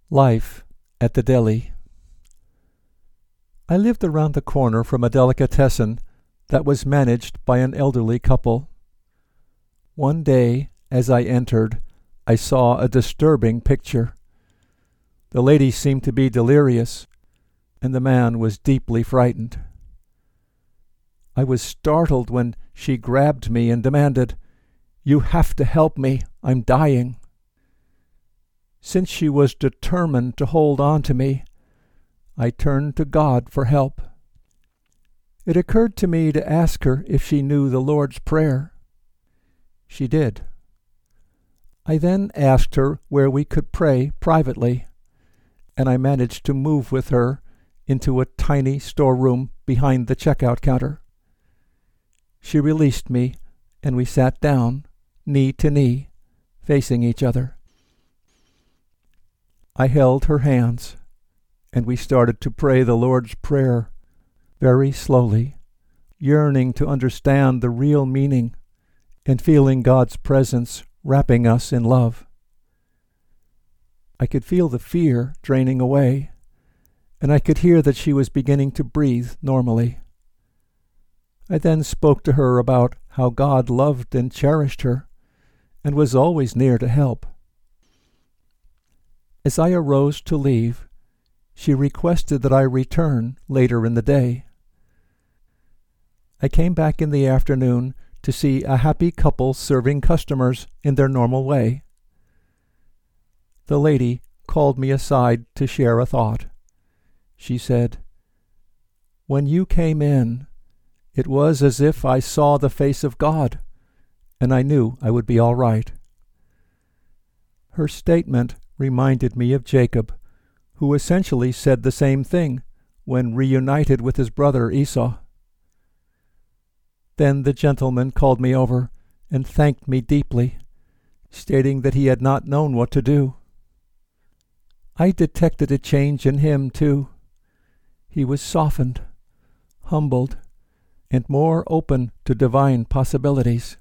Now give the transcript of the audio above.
Life at the deli. I lived around the corner from a delicatessen that was managed by an elderly couple. One day, as I entered, I saw a disturbing picture. The lady seemed to be delirious, and the man was deeply frightened. I was startled when she grabbed me and demanded, "You have to help me, I'm dying." Since she was determined to hold on to me, I turned to God for help. It occurred to me to ask her if she knew the Lord's Prayer. She did. I then asked her where we could pray privately, and I managed to move with her into a tiny storeroom behind the checkout counter. She released me, and we sat down, knee to knee, facing each other. I held her hands, and we started to pray the Lord's Prayer, very slowly, yearning to understand the real meaning and feeling God's presence wrapping us in love. I could feel the fear draining away, and I could hear that she was beginning to breathe normally. I then spoke to her about how God loved and cherished her and was always near to help. As I arose to leave, she requested that I return later in the day. I came back in the afternoon to see a happy couple serving customers in their normal way. The lady called me aside to share a thought. She said, "When you came in, it was as if I saw the face of God, and I knew I would be all right." Her statement reminded me of Jacob, who essentially said the same thing when reunited with his brother Esau. Then the gentleman called me over and thanked me deeply, stating that he had not known what to do. I detected a change in him, too. He was softened, humbled, and more open to divine possibilities.